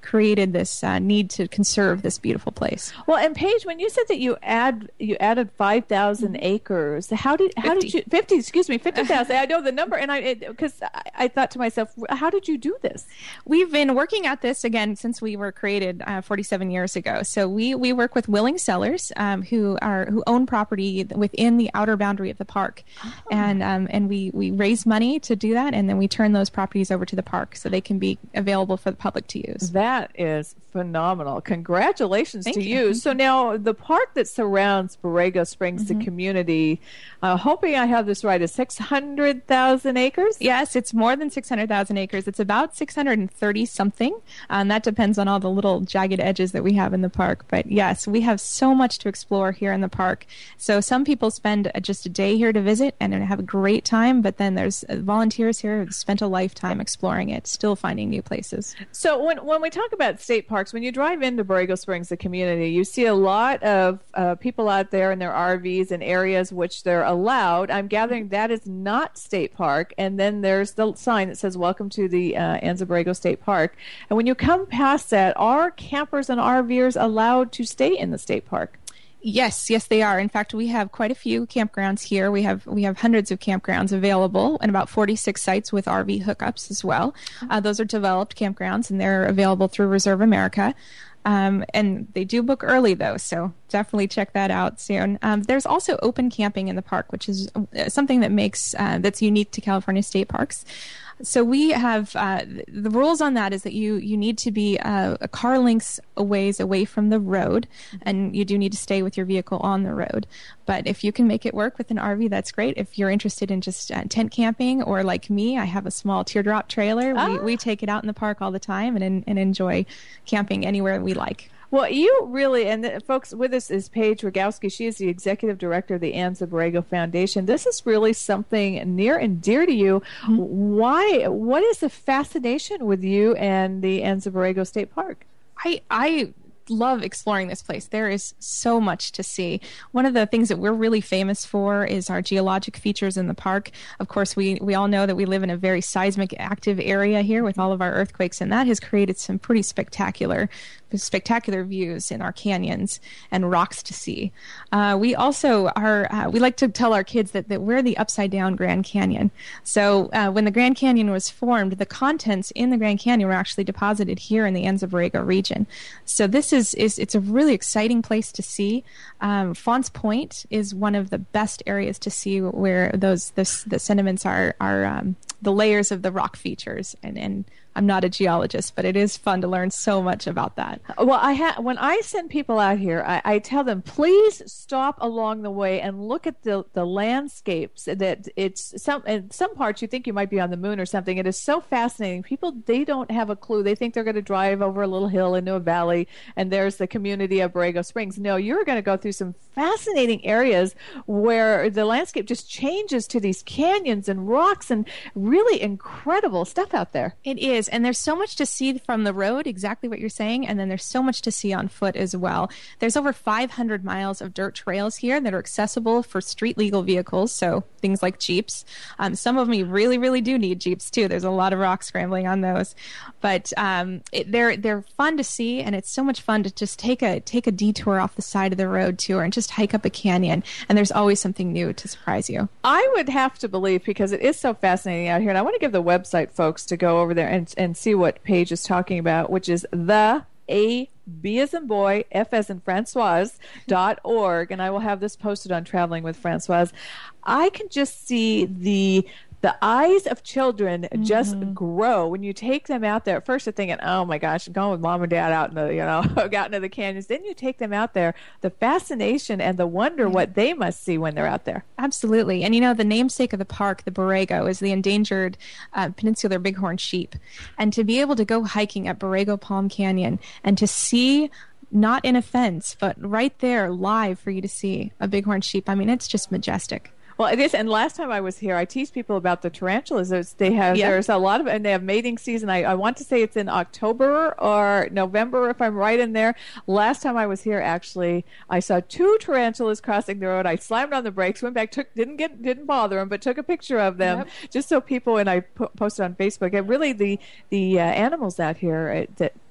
created this uh, need to conserve this beautiful place. Well, and Paige, when you said that you add you added five thousand acres, how did how fifty. did you fifty? Excuse me, fifty thousand. I know the number, and I because I, I thought to myself, how did you do this? We've been working at this again since we were created uh, forty-seven years ago. So we we work with willing sellers um, who are who own property within the outer boundary of the park, oh. and um, and we we raise money to do that, and then we turn those properties over to the park so they can be available for the public to use. That is phenomenal. Congratulations Thank to you. you. So now the park that surrounds Borrego Springs, mm-hmm. the community, uh, hoping I have this right, is six hundred thousand acres? Yes, it's more than six hundred thousand acres. It's about six hundred thirty something. Um, that depends on all the little jagged edges that we have in the park. But yes, we have so much to explore here in the park. So some people spend just a day here to visit and have a great time, but then there's volunteers here who've spent a lifetime exploring it, still finding new places. So when when we talk about state parks, when you drive into Borrego Springs, the community, you see a lot of uh, people out there in their R Vs in areas which they're allowed. I'm gathering that is not state park. And then there's the sign that says, welcome to the uh, Anza Borrego State Park. And when you come past that, are campers and RVers allowed to stay in the state park? Yes, yes, they are. In fact, we have quite a few campgrounds here. We have we have hundreds of campgrounds available, and about forty-six sites with R V hookups as well. Uh, those are developed campgrounds, and they're available through Reserve America. Um, and they do book early, though, so definitely check that out soon. Um, there's also open camping in the park, which is something that makes uh, that's unique to California state parks. So we have uh, the rules on that is that you you need to be uh, a car lengths a ways away from the road, and you do need to stay with your vehicle on the road. But if you can make it work with an R V, that's great. If you're interested in just uh, tent camping, or like me, I have a small teardrop trailer. Ah. We we take it out in the park all the time and and enjoy camping anywhere we like. Well, you really, and the, folks, with us is Paige Rogowski. She is the executive director of the Anza Borrego Foundation. This is really something near and dear to you. Mm-hmm. Why? What is the fascination with you and the Anza Borrego State Park? I I love exploring this place. There is so much to see. One of the things that we're really famous for is our geologic features in the park. Of course, we, we all know that we live in a very seismic active area here with all of our earthquakes, and that has created some pretty spectacular spectacular views in our canyons and rocks to see. Uh, we also are, uh, we like to tell our kids that, that we're the upside down Grand Canyon. So uh, when the Grand Canyon was formed, the contents in the Grand Canyon were actually deposited here in the Anza Borrego region. So this is, is it's a really exciting place to see. Um, Fons Point is one of the best areas to see where those, those the sediments are, are um, the layers of the rock features, and, and I'm not a geologist, but it is fun to learn so much about that. Well, I ha- when I send people out here, I, I tell them, please stop along the way and look at the, the landscapes. That it's some in some parts you think you might be on the moon or something. It is so fascinating. People, they don't have a clue. They think they're going to drive over a little hill into a valley, and there's the community of Borrego Springs. No, you're going to go through some fascinating areas where the landscape just changes to these canyons and rocks and really incredible stuff out there. It is. And there's so much to see from the road, exactly what you're saying, and then there's so much to see on foot as well. There's over five hundred miles of dirt trails here that are accessible for street legal vehicles, so things like Jeeps. Um, some of them you really, really do need Jeeps too. There's a lot of rock scrambling on those, but um, it, they're they're fun to see, and it's so much fun to just take a take a detour off the side of the road too, and just hike up a canyon. And there's always something new to surprise you. I would have to believe, because it is so fascinating out here, and I want to give the website folks to go over there and and see what Paige is talking about, which is the A B as in boy, F as in Francoise dot org, and I will have this posted on Traveling with Francoise. I can just see the the eyes of children mm-hmm. just grow when you take them out there. At first, they're thinking, "Oh my gosh, I'm going with mom and dad out in the you know out into the canyons." Then you take them out there, the fascination and the wonder yeah. what they must see when they're out there. Absolutely, and you know the namesake of the park, the Borrego, is the endangered uh, peninsular bighorn sheep, and to be able to go hiking at Borrego Palm Canyon and to see, not in a fence, but right there live for you to see a bighorn sheep, I mean, it's just majestic. Well, it is, and last time I was here, I tease people about the tarantulas. There's, they have yeah. there's a lot of, and they have mating season. I, I want to say it's in October or November, if I'm right in there. Last time I was here, actually, I saw two tarantulas crossing the road. I slammed on the brakes, went back, took didn't get didn't bother them, but took a picture of them yep. just so people, and I po- posted on Facebook. And really, the the uh, animals out here, it, that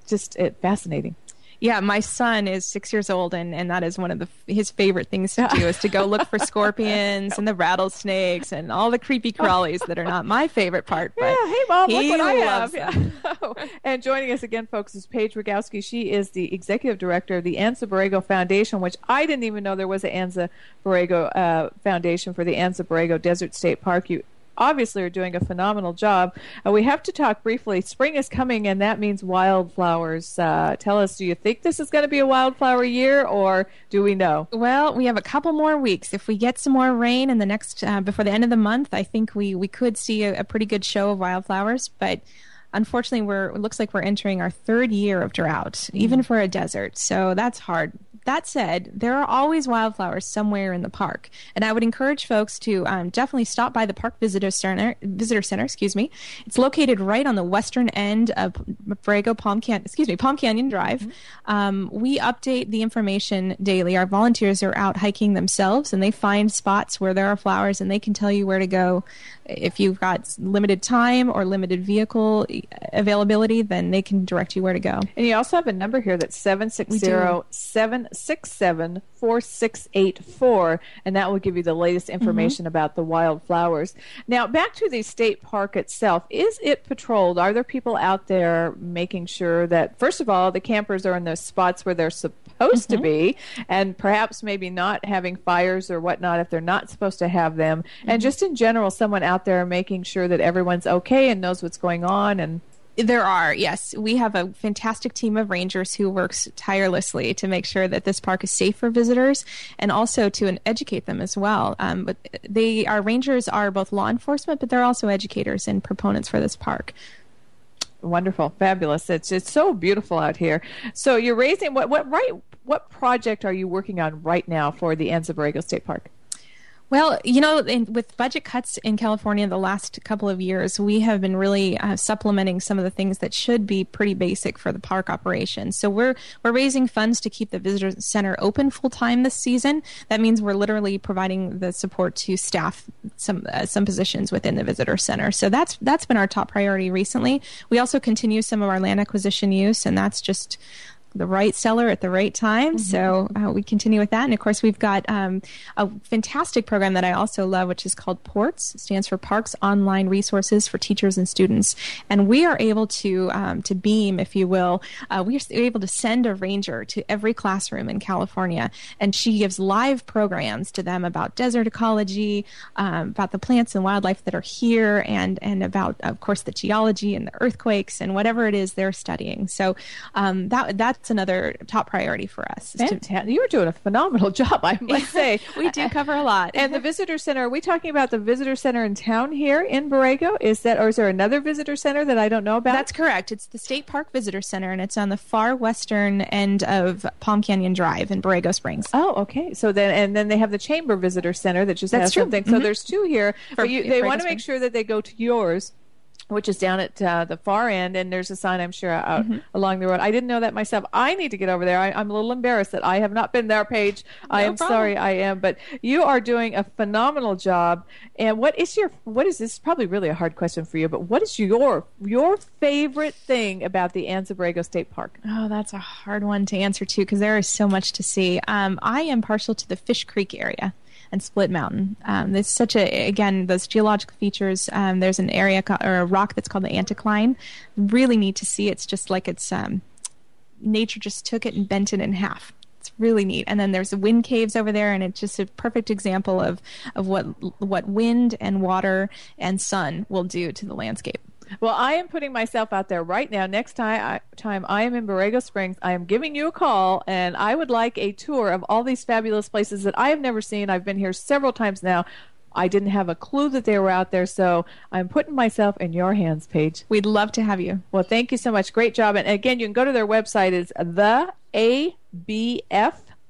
just it, fascinating. Yeah, my son is six years old, and, and that is one of the his favorite things to do is to go look for scorpions and the rattlesnakes and all the creepy crawlies that are not my favorite part. But yeah, hey, Mom, he look what I loves have. them. Yeah. And joining us again, folks, is Paige Rogowski. She is the executive director of the Anza Borrego Foundation, which I didn't even know there was an Anza Borrego uh, Foundation for the Anza Borrego Desert State Park. You obviously are doing a phenomenal job. Uh, we have to talk briefly. Spring is coming, and that means wildflowers. Uh, tell us, do you think this is going to be a wildflower year, or do we know? Well, we have a couple more weeks. If we get some more rain in the next uh, before the end of the month, I think we, we could see a, a pretty good show of wildflowers. But unfortunately, we're it looks like we're entering our third year of drought, mm. even for a desert. So that's hard. That said, there are always wildflowers somewhere in the park, and I would encourage folks to um, definitely stop by the Park Visitor Center. Visitor Center, excuse me. It's located right on the western end of Borrego Palm Can, excuse me, Palm Canyon Drive. Mm-hmm. Um, we update the information daily. Our volunteers are out hiking themselves, and they find spots where there are flowers, and they can tell you where to go. If you've got limited time or limited vehicle availability, then they can direct you where to go. And you also have a number here that's seven six zero, seven six seven, four six eight four, and that will give you the latest information mm-hmm. about the wildflowers. Now, back to the state park itself. Is it patrolled? Are there people out there making sure that, first of all, the campers are in those spots where they're supposed mm-hmm. to be, and perhaps maybe not having fires or whatnot if they're not supposed to have them, mm-hmm. and just in general, someone out there making sure that everyone's okay and knows what's going on? And there are, yes. We have a fantastic team of rangers who works tirelessly to make sure that this park is safe for visitors and also to educate them as well. Um, but they, our rangers are both law enforcement, but they're also educators and proponents for this park. Wonderful, fabulous! It's it's so beautiful out here. So you're raising what what right? What project are you working on right now for the Anza Borrego State Park? Well, you know, in, with budget cuts in California the last couple of years, we have been really uh, supplementing some of the things that should be pretty basic for the park operation. So we're we're raising funds to keep the visitor center open full time this season. That means we're literally providing the support to staff some uh, some positions within the visitor center. So that's that's been our top priority recently. We also continue some of our land acquisition use, and that's just the right seller at the right time. Mm-hmm. So uh, we continue with that. And of course, we've got um, a fantastic program that I also love, which is called PORTS. It stands for Parks Online Resources for Teachers and Students. And we are able to um, to beam, if you will, uh, we are able to send a ranger to every classroom in California. And she gives live programs to them about desert ecology, um, about the plants and wildlife that are here, and, and about, of course, the geology and the earthquakes and whatever it is they're studying. So um, that that's That's another top priority for us. Fantastic. You were doing a phenomenal job, I must say. We do cover a lot. And the visitor center, are we talking about the visitor center in town here in Borrego? Is that, or is there another visitor center that I don't know about? That's correct. It's the State Park Visitor Center, and it's on the far western end of Palm Canyon Drive in Borrego Springs. Oh, okay. So then, and then they have the Chamber Visitor Center that just That's has true. something. Mm-hmm. So there's two here. For, but you, they Borrego want to make Springs. sure that they go to yours, which is down at uh, the far end, and there's a sign, I'm sure, out Mm-hmm. along the road. I didn't know that myself. I need to get over there. I, I'm a little embarrassed that I have not been there, Paige. I No am problem. sorry, I am. But you are doing a phenomenal job. And what is your, what is this? Is probably really a hard question for you, but what is your your favorite thing about the Anza Borrego State Park? Oh, that's a hard one to answer, too, because there is so much to see. Um, I am partial to the Fish Creek area and Split Mountain. Um, there's such a, again, those geological features. Um, there's an area co- or a rock that's called the anticline. Really neat to see. It's just like it's um, nature just took it and bent it in half. It's really neat. And then there's the wind caves over there, and it's just a perfect example of, of what what wind and water and sun will do to the landscape. Well, I am putting myself out there right now. Next time I, time I am in Borrego Springs, I am giving you a call, and I would like a tour of all these fabulous places that I have never seen. I've been here several times now. I didn't have a clue that they were out there, so I'm putting myself in your hands, Paige. We'd love to have you. Well, thank you so much. Great job. And again, you can go to their website. It's the A B F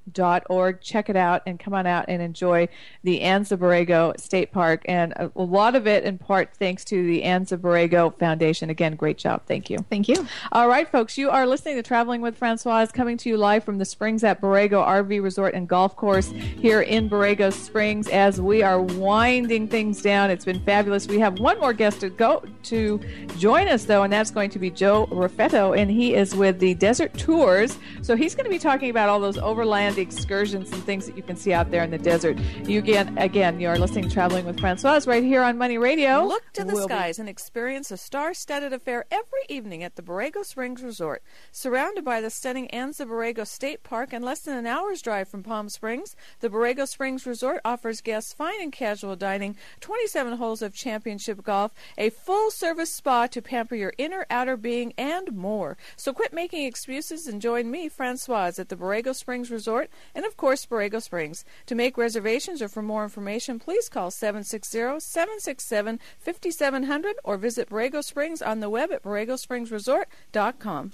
dot org. Check it out and come on out and enjoy the Anza Borrego State Park. And a, a lot of it in part thanks to the Anza Borrego Foundation. Again, great job. Thank you. Thank you. All right, folks, you are listening to Traveling with Francoise, coming to you live from the Springs at Borrego R V Resort and Golf Course here in Borrego Springs as we are winding things down. It's been fabulous. We have one more guest to go to join us, though, and that's going to be Joe Raffetto, and he is with the Desert Tours. So he's going to be talking about all those overland excursions and things that you can see out there in the desert. You again, again, you are listening to Traveling with Francoise right here on Money Radio. Look to the We'll skies and experience a star-studded affair every evening at the Borrego Springs Resort. Surrounded by the stunning Anza Borrego State Park and less than an hour's drive from Palm Springs, the Borrego Springs Resort offers guests fine and casual dining, twenty-seven holes of championship golf, a full-service spa to pamper your inner, outer being, and more. So quit making excuses and join me, Francoise, at the Borrego Springs Resort and, of course, Borrego Springs. To make reservations or for more information, please call seven six zero, seven six seven, five seven zero zero or visit Borrego Springs on the web at borrego springs resort dot com.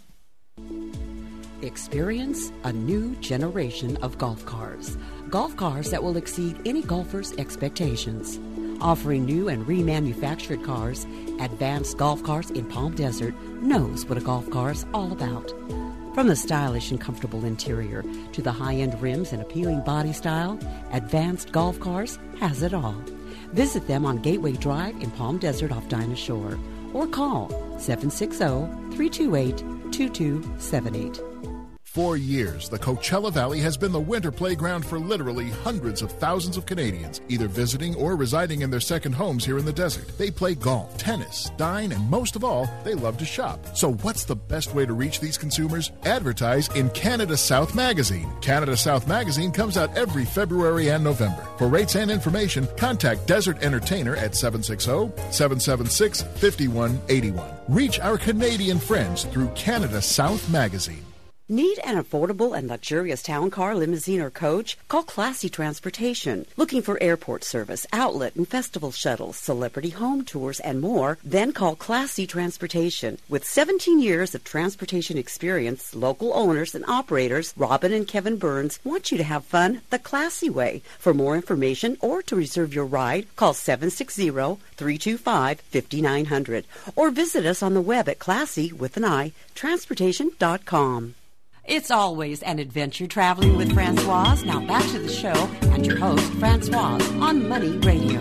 Experience a new generation of golf cars. Golf cars that will exceed any golfer's expectations. Offering new and remanufactured cars, Advanced Golf Cars in Palm Desert knows what a golf car is all about. From the stylish and comfortable interior to the high-end rims and appealing body style, Advanced Golf Cars has it all. Visit them on Gateway Drive in Palm Desert off Dinah Shore or call seven six zero, three two eight, two two seven eight. For years, the Coachella Valley has been the winter playground for literally hundreds of thousands of Canadians, either visiting or residing in their second homes here in the desert. They play golf, tennis, dine, and most of all, they love to shop. So what's the best way to reach these consumers? Advertise in Canada South Magazine. Canada South Magazine comes out every February and November. For rates and information, contact Desert Entertainer at seven six zero, seven seven six, five one eight one. Reach our Canadian friends through Canada South Magazine. Need an affordable and luxurious town car, limousine, or coach? Call Classy Transportation. Looking for airport service, outlet, and festival shuttles, celebrity home tours, and more? Then call Classy Transportation. With seventeen years of transportation experience, local owners and operators, Robin and Kevin Burns want you to have fun the classy way. For more information or to reserve your ride, call seven six zero, three two five, five nine zero zero or visit us on the web at classy, with an I, transportation dot com. It's always an adventure traveling with Francoise. Now back to the show and your host, Francoise, on Money Radio.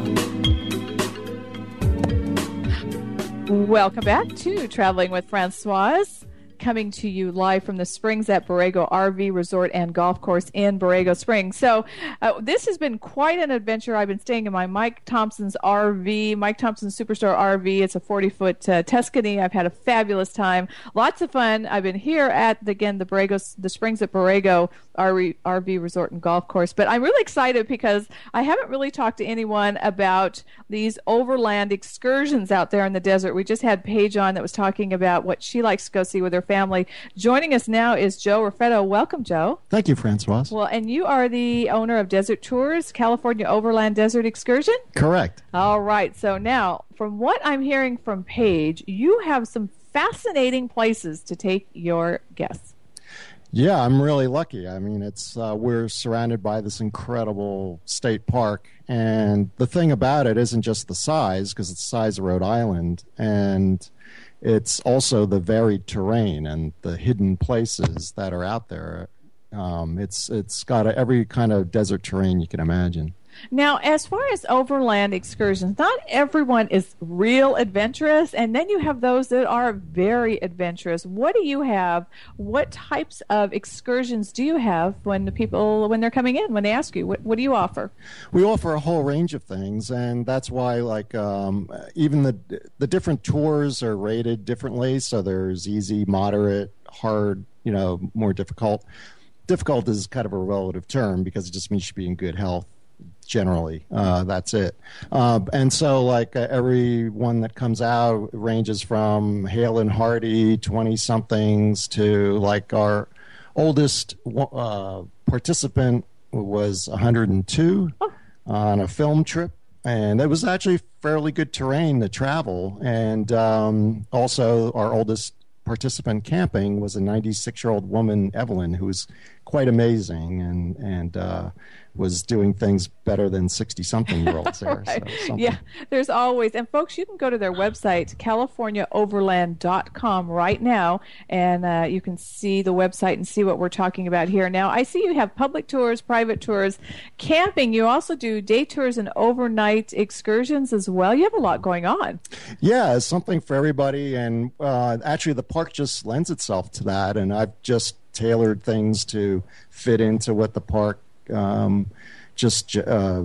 Welcome back to Traveling with Francoise, coming to you live from the Springs at Borrego R V Resort and Golf Course in Borrego Springs. So uh, this has been quite an adventure. I've been staying in my Mike Thompson's R V, Mike Thompson's Superstore R V. It's a forty-foot uh, Tuscany. I've had a fabulous time. Lots of fun. I've been here at, the, again, the Borrego, the Springs at Borrego R V Resort and Golf Course. But I'm really excited because I haven't really talked to anyone about these overland excursions out there in the desert. We just had Paige on that was talking about what she likes to go see with her family. Joining us now is Joe Raffetto. Welcome, Joe. Thank you, Francoise. Well, and you are the owner of Desert Tours, California Overland Desert Excursion? Correct. All right. So now, from what I'm hearing from Paige, you have some fascinating places to take your guests. Yeah, I'm really lucky. I mean, it's uh, we're surrounded by this incredible state park, and the thing about it isn't just the size, because it's the size of Rhode Island, and it's also the varied terrain and the hidden places that are out there. Um, it's it's got a, every kind of desert terrain you can imagine. Now, as far as overland excursions, not everyone is real adventurous, and then you have those that are very adventurous. What do you have? What types of excursions do you have when the people, when they're coming in, when they ask you, what, what do you offer? We offer a whole range of things, and that's why, like, um, even the the different tours are rated differently. So there's easy, moderate, hard, you know, more difficult. Difficult is kind of a relative term because it just means you should be in good health. Generally, uh, that's it. Uh, and so, like, uh, every one that comes out ranges from hale and hearty twenty-somethings to, like, our oldest uh, participant was one hundred two on a film trip. And it was actually fairly good terrain to travel. And um, also, our oldest participant camping was a ninety-six-year-old woman, Evelyn, who was quite amazing, and and uh, was doing things better than sixty-something-year-olds there. Right. So yeah, there's always, and folks, you can go to their website, california overland dot com right now, and uh, you can see the website and see what we're talking about here. Now, I see you have public tours, private tours, camping. You also do day tours and overnight excursions as well. You have a lot going on. Yeah, it's something for everybody, and uh, actually the park just lends itself to that, and I've just tailored things to fit into what the park um, just uh,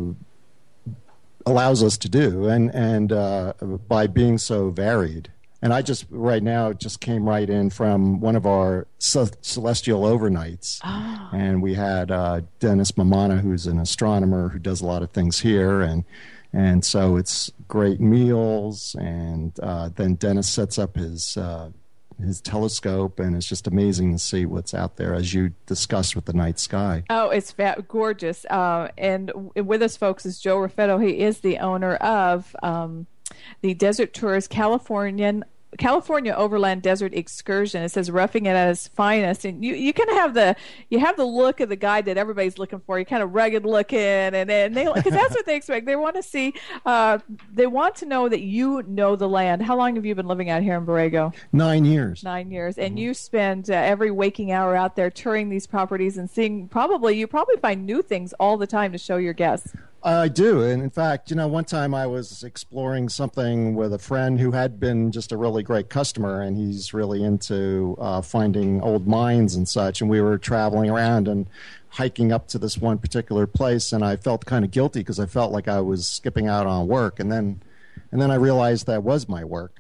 allows us to do, and and uh, by being so varied. And I just right now just came right in from one of our ce- celestial overnights, oh. and we had uh, Dennis Mamana, who's an astronomer who does a lot of things here, and and so it's great meals, and uh, then Dennis sets up his. Uh, his telescope, and it's just amazing to see what's out there, as you discussed with the night sky. Oh, it's fat, gorgeous. Uh, and w- with us, folks, is Joe Raffetto. He is the owner of um, the Desert Tours Californian California Overland Desert Excursion. It says roughing it at its finest, and you, you kind of have the you have the look of the guy that everybody's looking for. You're kind of rugged looking, and and they because that's what they expect. They want to see, uh, they want to know that you know the land. How long have you been living out here in Borrego? Nine years. Nine years, and mm-hmm. you spend uh, every waking hour out there touring these properties and seeing. Probably you probably find new things all the time to show your guests. I do. And in fact, you know, one time I was exploring something with a friend who had been just a really great customer, and he's really into uh, finding old mines and such. And we were traveling around and hiking up to this one particular place, and I felt kind of guilty because I felt like I was skipping out on work. And then, and then I realized that was my work.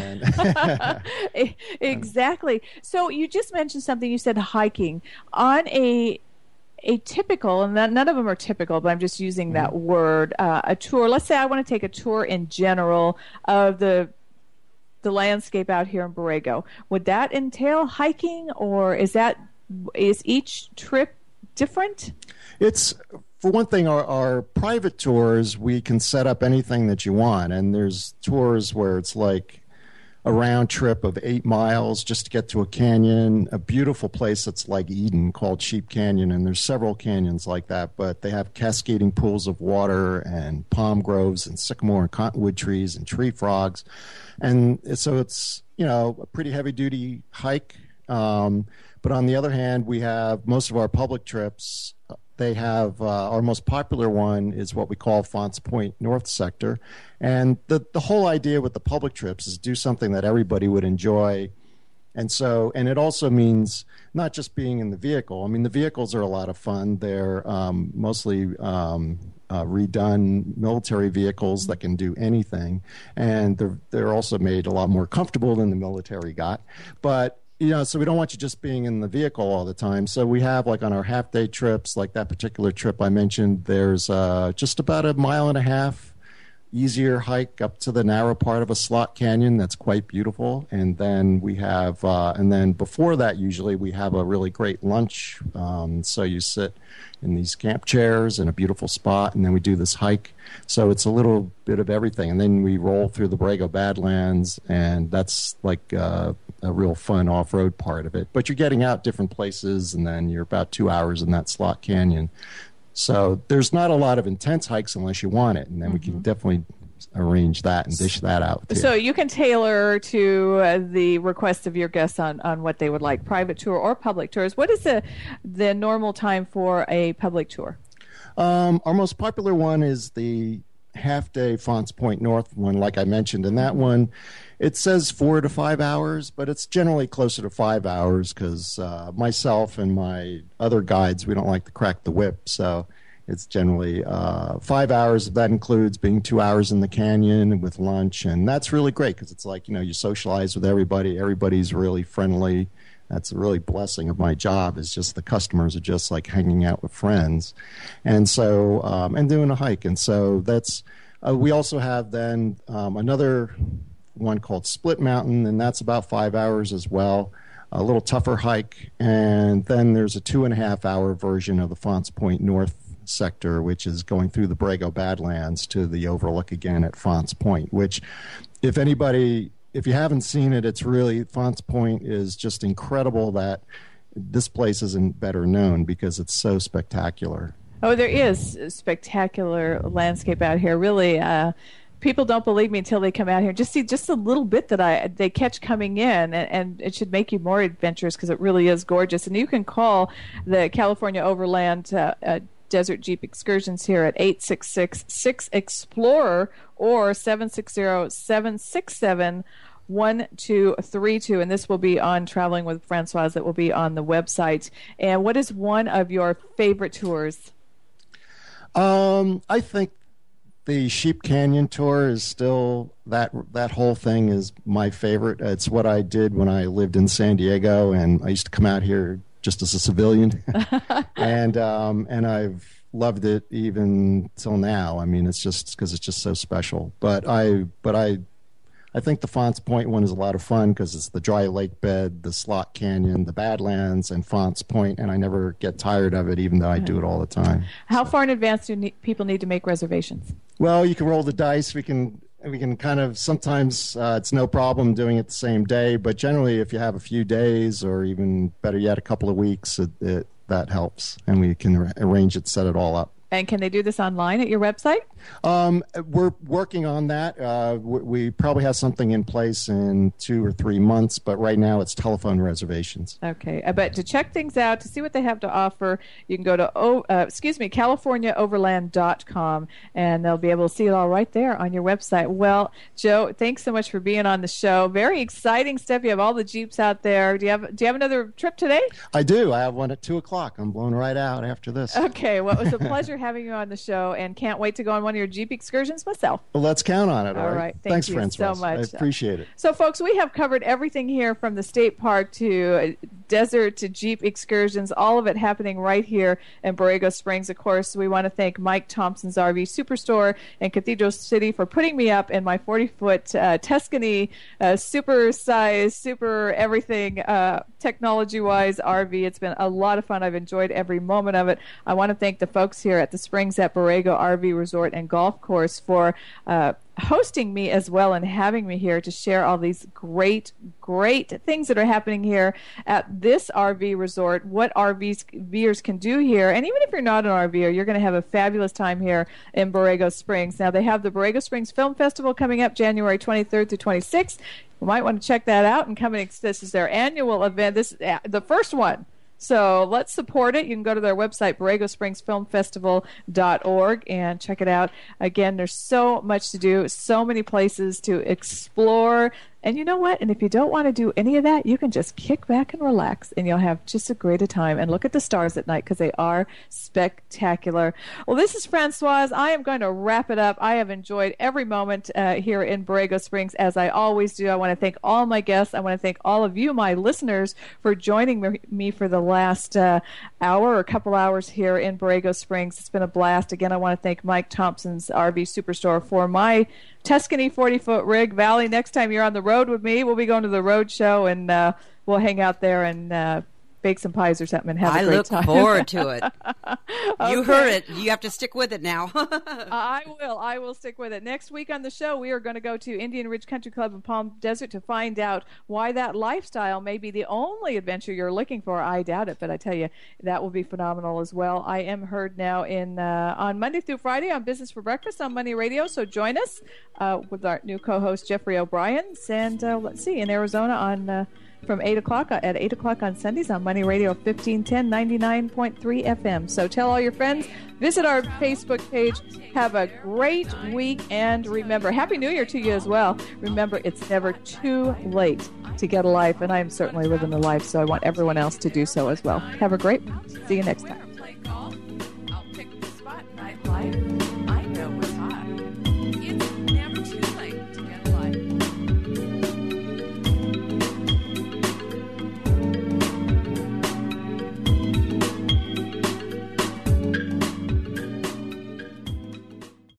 Yeah. Exactly. So you just mentioned something. You said hiking on a a typical, and none of them are typical, but I'm just using that word, uh, a tour. Let's say I want to take a tour in general of the the landscape out here in Borrego. Would that entail hiking, or is that is each trip different? It's, for one thing, our, our private tours, we can set up anything that you want, and there's tours where it's like a round trip of eight miles just to get to a canyon, a beautiful place that's like Eden called Sheep Canyon, and there's several canyons like that, but they have cascading pools of water and palm groves and sycamore and cottonwood trees and tree frogs. And so it's, you know, a pretty heavy-duty hike. Um, but on the other hand, we have most of our public trips. They have uh, our most popular one is what we call Fonts Point North Sector. And the, the whole idea with the public trips is do something that everybody would enjoy. And so, and it also means not just being in the vehicle. I mean, the vehicles are a lot of fun. They're um, mostly um, uh, redone military vehicles that can do anything. And they're, they're also made a lot more comfortable than the military got. But you know, so we don't want you just being in the vehicle all the time. So we have, like, on our half-day trips, like that particular trip I mentioned, there's uh, just about a mile and a half easier hike up to the narrow part of a slot canyon that's quite beautiful. And then we have, uh, and then before that, usually we have a really great lunch. Um, so you sit in these camp chairs in a beautiful spot, and then we do this hike. So it's a little bit of everything. And then we roll through the Borrego Badlands, and that's like uh, a real fun off-road part of it. But you're getting out different places, and then you're about two hours in that slot canyon. So there's not a lot of intense hikes unless you want it, and then mm-hmm. we can definitely arrange that and dish that out too. So you can tailor to uh, the request of your guests on, on what they would like, private tour or public tours. What is the the normal time for a public tour? Um, our most popular one is the half-day Fonts Point North one, like I mentioned, and that one, it says four to five hours, but it's generally closer to five hours because uh, myself and my other guides, we don't like to crack the whip, so it's generally uh, five hours. That includes being two hours in the canyon with lunch, and that's really great because it's like, you know, you socialize with everybody. Everybody's really friendly. That's a really blessing of my job, is just the customers are just like hanging out with friends. And so, um, and doing a hike. And so that's, uh, we also have then um, another one called Split Mountain, and that's about five hours as well. A little tougher hike. And then there's a two and a half hour version of the Fonts Point North sector, which is going through the Borrego Badlands to the overlook again at Fonts Point, which if anybody, if you haven't seen it, it's really, Fonts Point is just incredible that this place isn't better known because it's so spectacular. Oh, there is a spectacular landscape out here. Really, uh, people don't believe me until they come out here. Just see just a little bit that I they catch coming in, and, and it should make you more adventurous because it really is gorgeous. And you can call the California Overland uh, uh, Desert Jeep Excursions here at eight six six, six, Explorer or seven six zero, seven six seven, one two three two, and this will be on Traveling with Francoise. That will be on the website. And what is one of your favorite tours? Um, I think the Sheep Canyon tour is still, that that whole thing is my favorite. It's what I did when I lived in San Diego, and I used to come out here just as a civilian, and um, and I've loved it even till now. I mean, it's just because it's just so special. But I but I. I think the Fonts Point one is a lot of fun because it's the dry lake bed, the Slot Canyon, the Badlands, and Fonts Point, and I never get tired of it, even though I do it all the time. How so. Far in advance do ne- people need to make reservations? Well, you can roll the dice. We can we can kind of, sometimes uh, it's no problem doing it the same day, but generally if you have a few days or even better yet, a couple of weeks, it, it, that helps, and we can ar- arrange it, set it all up. And can they do this online at your website? Um, we're working on that. Uh, we, we probably have something in place in two or three months, but right now it's telephone reservations. Okay, uh, but to check things out, to see what they have to offer, you can go to oh, uh, excuse me, California Overland dot com, and they'll be able to see it all right there on your website. Well, Joe, thanks so much for being on the show. Very exciting stuff. You have all the Jeeps out there. Do you have Do you have another trip today? I do. I have one at two o'clock. I'm blown right out after this. Okay, well, it was a pleasure having you on the show, and can't wait to go on one of your Jeep excursions myself. Well, let's count on it. All, all right. right. Thank Thanks, you Francois. so much. I appreciate it. So, folks, we have covered everything here from the state park to desert to Jeep excursions, all of it happening right here in Borrego Springs. Of course, we want to thank Mike Thompson's R V Superstore in Cathedral City for putting me up in my forty-foot uh, Tuscany uh, super-sized, super everything uh, technology-wise R V. It's been a lot of fun. I've enjoyed every moment of it. I want to thank the folks here at the Springs at Borrego R V Resort and Golf Course for uh, hosting me as well and having me here to share all these great, great things that are happening here at this R V resort, what R Vers can do here. And even if you're not an RVer, you're going to have a fabulous time here in Borrego Springs. Now, they have the Borrego Springs Film Festival coming up January twenty-third through twenty-sixth. You might want to check that out and come and this is their annual event. This is the first one. So let's support it. You can go to their website, Borrego Springs Film Festival dot org, and check it out. Again, there's so much to do, so many places to explore. And you know what? And if you don't want to do any of that, you can just kick back and relax, and you'll have just a great a time. And look at the stars at night because they are spectacular. Well, this is Francoise. I am going to wrap it up. I have enjoyed every moment uh, here in Borrego Springs, as I always do. I want to thank all my guests. I want to thank all of you, my listeners, for joining me for the last uh, hour or couple hours here in Borrego Springs. It's been a blast. Again, I want to thank Mike Thompson's R V Superstore for my Tuscany forty-foot rig. Valley, next time you're on the road with me, we'll be going to the road show, and uh, we'll hang out there and uh, bake some pies or something and have I a great look time. forward to it. Okay. You heard it. You have to stick with it now. I will. I will stick with it. Next week on the show, we are going to go to Indian Ridge Country Club in Palm Desert to find out why that lifestyle may be the only adventure you're looking for. I doubt it, but I tell you, that will be phenomenal as well. I am heard now in uh, on Monday through Friday on Business for Breakfast on Money Radio, so join us uh, with our new co-host, Jeffrey O'Brien. And uh, let's see, in Arizona on... Uh, from eight o'clock at eight o'clock on Sundays on Money Radio fifteen ten ninety-nine point three F M. So tell all your friends, visit our Facebook page, have a great week, and remember, Happy New Year to you as well. Remember, it's never too late to get a life, and I am certainly living a life, so I want everyone else to do so as well. Have a great week. See you next time.